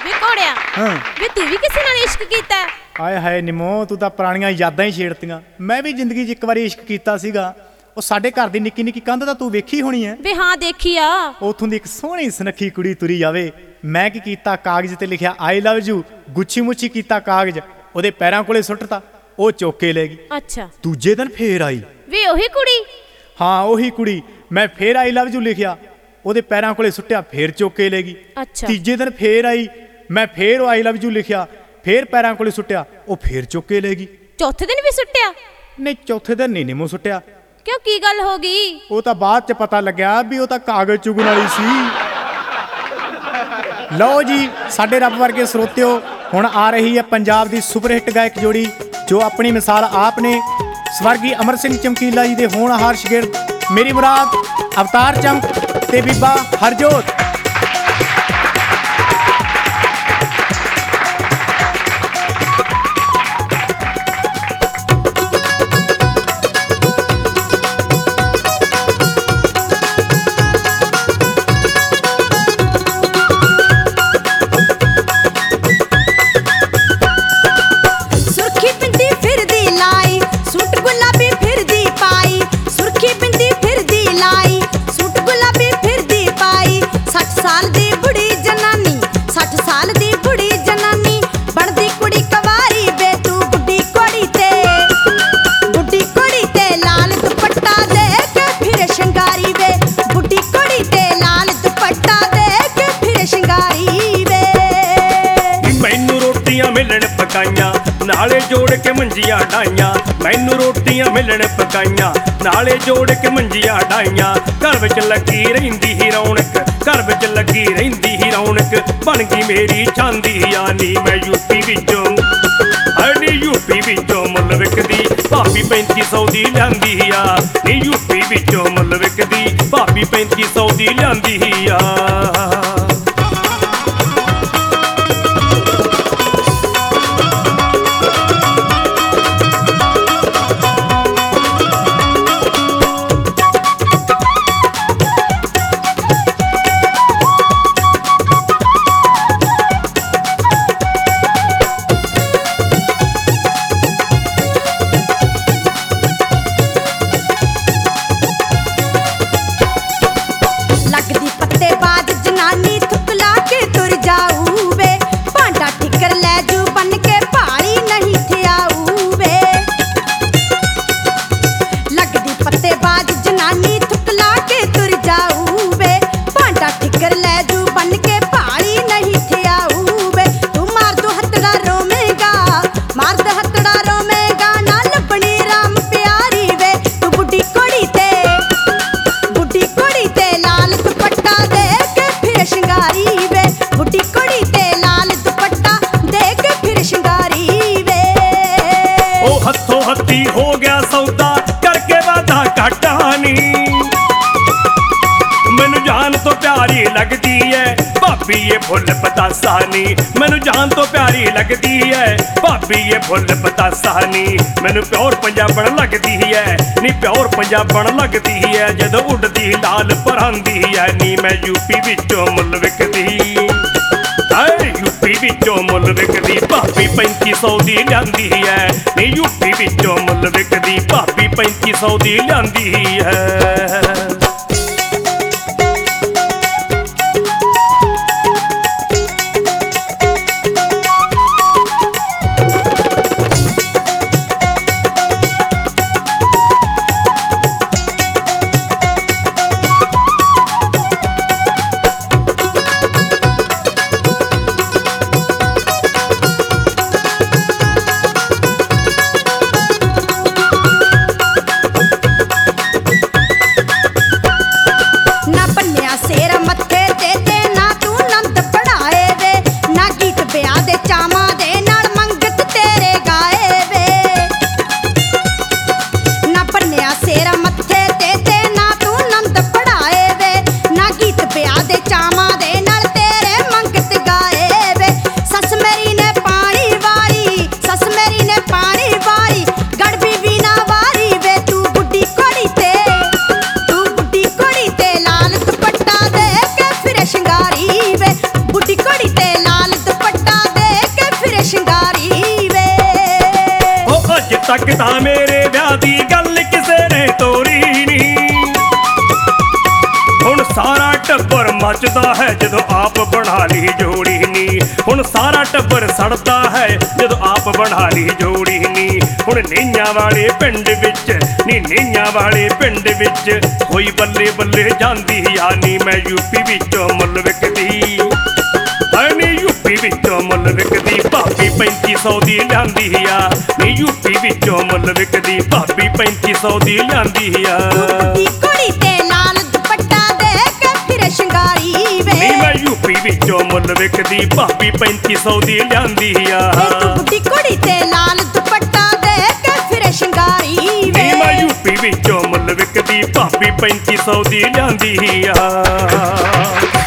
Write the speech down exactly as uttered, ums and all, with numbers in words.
ਵੇ ਘੋੜਿਆ ਹਾਂ ਵੇ ਤੂੰ ਵੀ ਕਿਸੇ ਨਾਲ ਇਸ਼ਕ ਕੀਤਾ ਹੈ? ਆਏ ਹਾਏ ਨਿਮੋ, ਤੂੰ ਤਾਂ ਪੁਰਾਣੀਆਂ ਯਾਦਾਂ ਹੀ ਛੇੜਤੀਆਂ। ਮੈਂ ਵੀ ਜ਼ਿੰਦਗੀ 'ਚ ਇੱਕ ਵਾਰੀ ਇਸ਼ਕ ਕੀਤਾ ਸੀਗਾ। ਉਹ ਸਾਡੇ ਘਰ ਦੀ ਨਿੱਕੀ ਨਿੱਕੀ ਕੰਧ ਤਾਂ ਤੂੰ ਵੇਖੀ ਹੋਣੀ ਹੈ। ਵੇ ਹਾਂ ਦੇਖੀ ਆ। ਉੱਥੋਂ ਦੀ ਇੱਕ ਸੋਹਣੀ ਸੁਨੱਖੀ ਕੁੜੀ ਤੁਰੀ ਜਾਵੇ। ਮੈਂ ਕੀ ਕੀਤਾ, ਕਾਗਜ਼ ਤੇ ਲਿਖਿਆ ਆਈ ਲਵ ਯੂ, ਗੁੱਛੀ ਮੁੱਛੀ ਕੀਤਾ ਕਾਗਜ਼, ਉਹਦੇ ਪੈਰਾਂ ਕੋਲੇ ਸੁੱਟਤਾ, ਉਹ ਚੁੱਕ ਕੇ ਲੈ ਗਈ। ਅੱਛਾ। ਦੂਜੇ ਦਿਨ ਫੇਰ ਆਈ। ਵੇ ਉਹੀ ਕੁੜੀ? ਹਾਂ ਉਹੀ ਕੁੜੀ। ਮੈਂ ਫੇਰ ਆਈ ਲਵ ਯੂ ਲਿਖਿਆ, ਉਹਦੇ ਪੈਰਾਂ ਕੋਲੇ ਸੁੱਟਿਆ, ਫੇਰ ਚੁੱਕ ਕੇ ਲੈ ਗਈ। ਅੱਛਾ। ਤੀਜੇ ਦਿਨ ਫੇਰ ਆਈ, ਮੈਂ ਫੇਰ ਆਈ ਲਵ ਯੂ ਲਿਖਿਆ, ਫੇਰ ਪੈਰਾਂ ਕੋਲੇ ਸੁੱਟਿਆ, ਉਹ ਫੇਰ ਚੁੱਕ ਕੇ ਲੈ ਗਈ। ਚੌਥੇ ਦਿਨ ਵੀ ਸੁੱਟਿਆ? ਨਹੀਂ ਚੌਥੇ ਦਿਨ ਨਹੀਂ ਨਿੰਮੋ ਸੁੱਟਿਆ। ਕਿਉਂ, ਕੀ ਗੱਲ ਹੋ ਗਈ? ਉਹ ਤਾਂ ਬਾਅਦ ਚ ਪਤਾ ਲੱਗਿਆ ਵੀ ਉਹ ਤਾਂ ਕਾਗਜ਼ ਚੁਗਣ ਵਾਲੀ ਸੀ। ਲਓ ਜੀ ਸਾਡੇ ਰੱਬ ਵਰਗੇ ਸਰੋਤਿਓ, ਹੁਣ ਆ ਰਹੀ ਹੈ ਪੰਜਾਬ ਦੀ ਸੁਪਰ ਹਿੱਟ ਗਾਇਕ ਜੋੜੀ ਜੋ ਆਪਣੀ ਮਿਸਾਲ ਆਪ ਨੇ। ਸਵਰਗੀ ਅਮਰ ਸਿੰਘ ਚਮਕੀਲਾ ਜੀ ਦੇ ਹੋਣਹਾਰ ਸ਼ਾਗਿਰਦ ਮੇਰੀ ਮੁਰਾਦ, ਅਵਤਾਰ ਚਮਕ ਤੇ ਬੀਬਾ ਹਰਜੋਤ। नाले जोड़ के मंजिया डाइया, मैनू रोटियां मिलन पकाइया, नाले जोड़ के मंजिया डाइया। घर विच लगी रहिंदी ही रौनक, घर विच लगी रहिंदी ही रौनक, बन गई मेरी चांदी यानी मैं यूपी विचों नी यूपी विचों मुल विकदी भाभी पैंती सौ दी लियांदी आ, नी यूपी विचों मुल विकदी भाभी पैंती सौ दी लियांदी आ। हो गया सौदा करके वादा घाटा नी, मैनू जान तो प्यारी लगदी है भाभी ये फुल पतासा नी, मैनू जान तो प्यारी लगदी है भाभी ये फुल पतासा नी। मैनू प्योर पंजाबण लगदी है नी, प्योर पंजाबण लगदी है जदों उड़दी लाल परांदी है नी, मैं यूपी विचों मुल विकदी यूपी विचों मुल विकदी भाभी पैंती सौ दी लियांदी है नी, यूपी विचों मुल विकदी भाभी पैंती सौ दी लियांदी है। ਤੱਕ ਤਾਂ ਮੇਰੇ ਵਿਆਹ ਦੀ ਗੱਲ ਕਿਸੇ ਨੇ ਤੋਰੀ ਨਹੀਂ। ਹੁਣ ਸਾਰਾ ਟੱਬਰ ਮੱਚਦਾ ਹੈ ਜਦੋਂ ਆਪ ਬਣਾ ਲਈ ਜੋੜੀ ਨੀ। ਹੁਣ ਸਾਰਾ ਟੱਬਰ ਸੜਦਾ ਹੈ ਜਦੋਂ ਆਪ ਬਣਾ ਲਈ ਜੋੜੀ ਨੀ। ਹੁਣ ਨੀਆਂ ਵਾਲੇ ਪਿੰਡ ਵਿੱਚ ਨੀ ਨੀਆਂ ਵਾਲੇ ਪਿੰਡ ਵਿੱਚ ਹੋਈ ਬੱਲੇ ਬੱਲੇ ਜਾਂਦੀ ਆ ਨੀ। ਮੈਂ ਯੂਪੀ ਵਿੱਚੋਂ ਮੁੱਲ ਵਿਕਦੀ ਨੀ ਯੂਪੀ ਵਿੱਚੋਂ ਮੁੱਲ ਵਿਕਦੀ ਭਾਬੀ ਪੈਂਤੀ ਸੌ ਦੀ ਲਿਆਂਦੀ ਆ ਨੀ। ਯੂਪੀ ਵਿੱਚੋਂ ਮੁੱਲ ਵਿਕਦੀ ਭਾਬੀ ਪੈਂਤੀ ਸੌ ਦੀ ਲਿਆਂਦੀ ਆ। ਦੀ ਕੁੜੀ ਤੇ ਲਾਲ ਦੁਪੱਟਾ ਦੇ ਕੇ ਫਿਰ ਸ਼ਿੰਗਾਰੀ ਵੇ ਨੀ ਮੈਂ ਯੂਪੀ ਵਿੱਚੋਂ ਮੁੱਲ ਵਿਕਦੀ ਭਾਬੀ ਪੈਂਤੀ ਸੌ ਦੀ ਲਿਆਂਦੀ ਆ। ਦੀ ਕੁੜੀ ਤੇ ਲਾਲ ਦੁਪੱਟਾ ਦੇ ਕੇ ਫਿਰ ਸ਼ਿੰਗਾਰੀ ਵੇ ਨੀ ਮੈਂ ਯੂਪੀ ਵਿੱਚੋਂ ਮੁੱਲ ਵਿਕਦੀ ਭਾਬੀ ਪੈਂਤੀ ਸੌ ਦੀ ਲਿਆਂਦੀ ਆ।